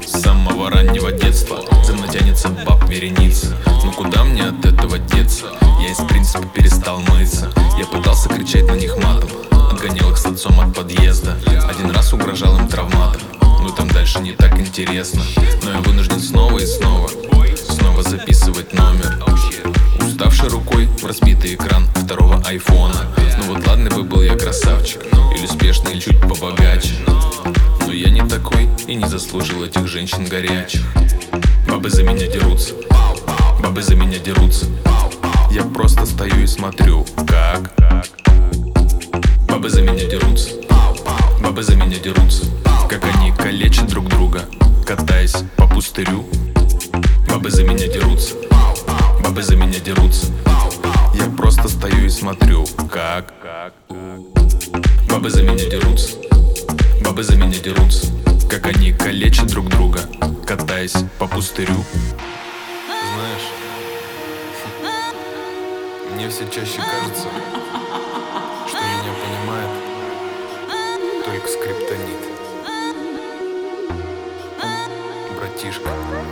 С самого раннего детства за мной тянется баб вереница. Но куда мне от этого деться? Я из принципа перестал мыться. Я пытался кричать на них матом, отгонял их с отцом от подъезда. Один раз угрожал им травматом, но там дальше не так интересно. Но я вынужден снова и снова записывать номер, уставшей рукой в разбитый экран второго айфона. Ну вот ладно бы был я красавчик, или успешный, или чуть побогаче, но я не такой и не заслужил этих женщин горячих. Бабы за меня дерутся, бабы за меня дерутся. Я просто стою и смотрю, как бабы за меня дерутся, бабы за меня дерутся. Как они калечат друг друга, катаясь по пустырю. Бабы за меня дерутся, бабы за меня дерутся. Я просто стою и смотрю, как бабы за меня дерутся, бабы за меня дерутся. Как они калечат друг друга, катаясь по пустырю. Знаешь, мне все чаще кажется, что меня понимает только скриптонит. Братишка.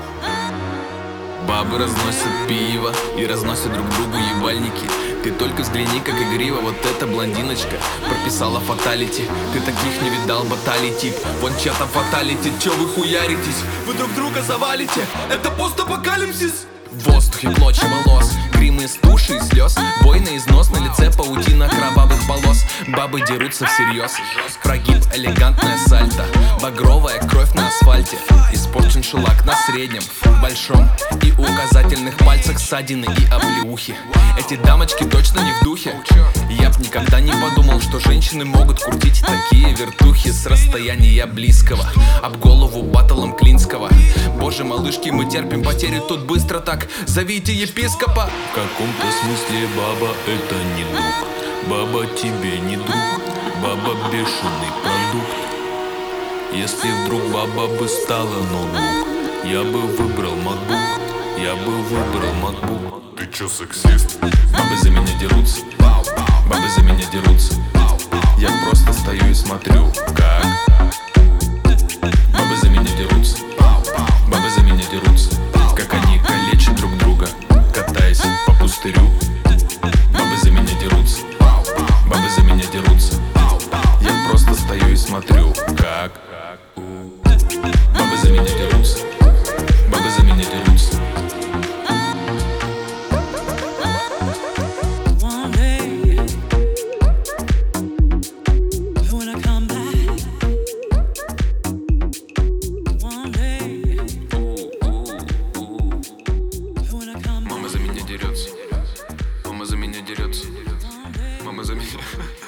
Бабы разносят пиво и разносят друг другу ебальники. Ты только взгляни, как игриво вот эта блондиночка прописала фаталити. Ты таких не видал, баталий тип. Вон чья-то фаталити, чё вы хуяритесь? Вы друг друга завалите, это постапокалипсис. В воздухе клочья волос, гримы из туши и слез, бой на износ, на лице паутина кровавых полос. Бабы дерутся всерьез, прогиб, элегантная сальто, багровая кровь на асфальте, испорчен шелак на среднем, большом и указательных пальцах ссадины и оплеухи. Эти дамочки точно не в духе. Я б никогда не подумал, что женщины могут крутить такие вертухи с расстояния близкого, об голову баттлом Клинского. Боже, малышки, мы терпим потери тут быстро так, зовите епископа. В каком-то смысле баба это не друг. Баба тебе не друг, баба бешеный продукт. Если вдруг баба бы стала ноутбук, я бы выбрал MacBook, я бы выбрал MacBook. Ты чё, сексист? Бабы за меня дерутся, бабы за меня дерутся. Я просто стою и смотрю, как бабы за меня дерутся, бабы за меня дерутся. Как они калечат друг друга, катаясь по пустырю. Бабы за меня дерутся, бабы за меня дерутся. Я просто стою и смотрю, как бабы за меня дерутся, бабы за меня дерутся. Мама за меня дерется, мама за меня дерется, мама за меня.